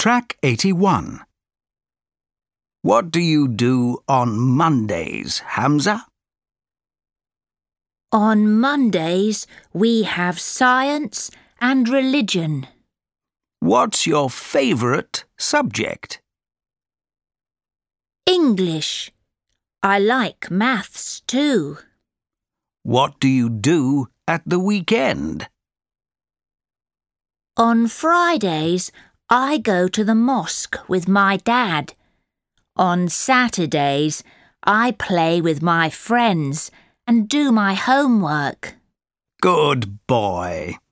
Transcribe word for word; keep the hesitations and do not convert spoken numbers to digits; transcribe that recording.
Track eighty-one. What do you do on Mondays, Hamza? On Mondays, we have science and religion. What's your favourite subject? English. I like maths too. What do you do at the weekend? On Fridays, I go to the mosque with my dad. On Saturdays, I play with my friends and do my homework. Good boy.